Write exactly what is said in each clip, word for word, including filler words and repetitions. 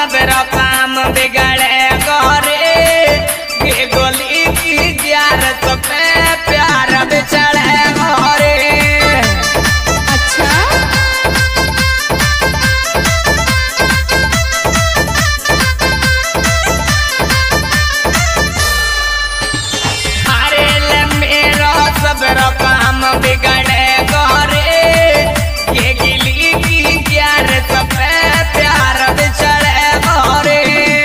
सबरो काम बिगड़े गोरे ये गोली की ग्यार तो पे प्यार बिछड़े गोरे। अच्छा अरे ले मेरो सबरो काम बिगड़े गोरे ये गिली की ग्यार तो पे प्यार बिछड़े गोरे।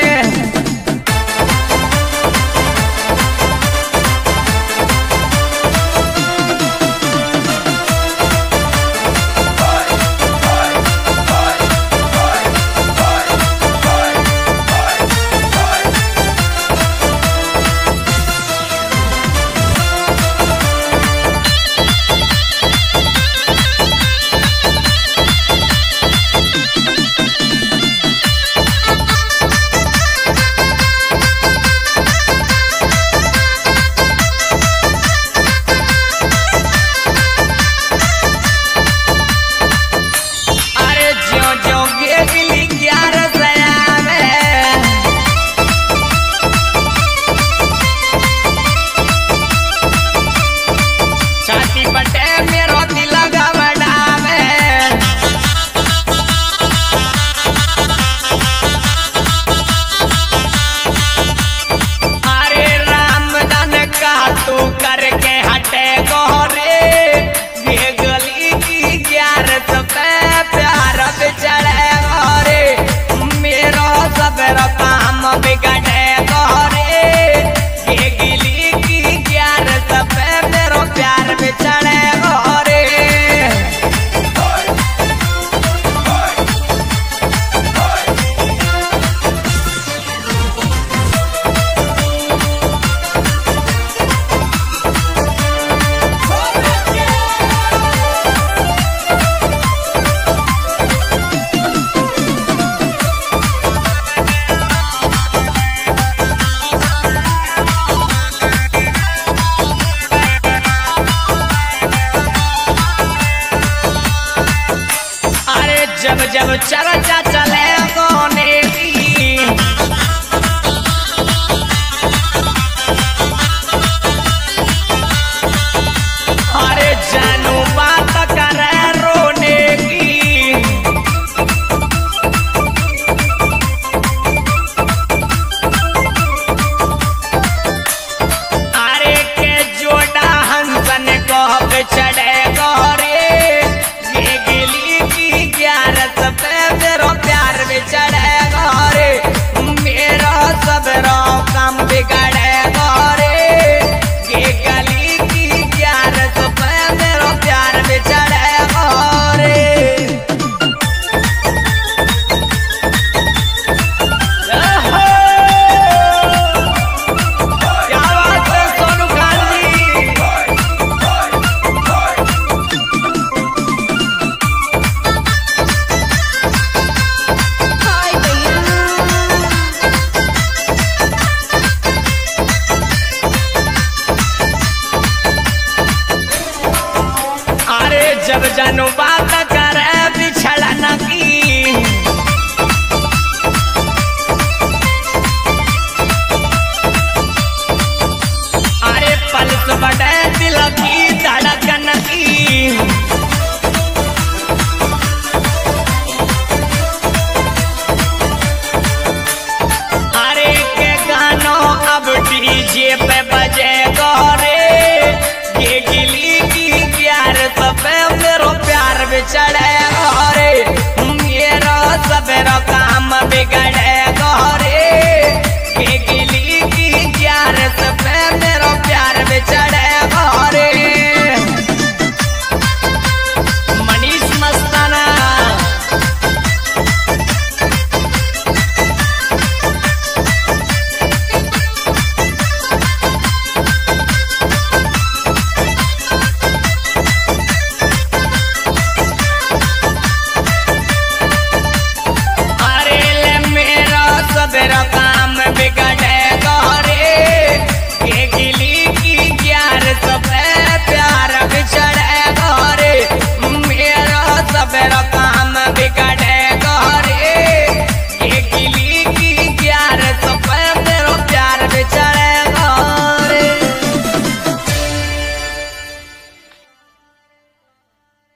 जब जब चर्चा चले कोने की अरे जानू बात करे रोने की अरे के जोड़ा हंसन को चढ़े गोरे ये गिली की ग्यारह पे मेरो प्यार बिछड़े गोरे मेरो सबरो काम बिगड़े गोरे ये गली की ग्यारह पे मेरो प्यार बिछड़े गोरे। क्या बात है सोनू खान जी। हाय भैया अरे जब जानू बात करे बिछड़न की अरे पल्स बढ़े दिल की धड़कन की अरे के गानों अब डीजे पे बजे गोरे ये गिली की प्यार तो पे मेरो प्यार बिछड़े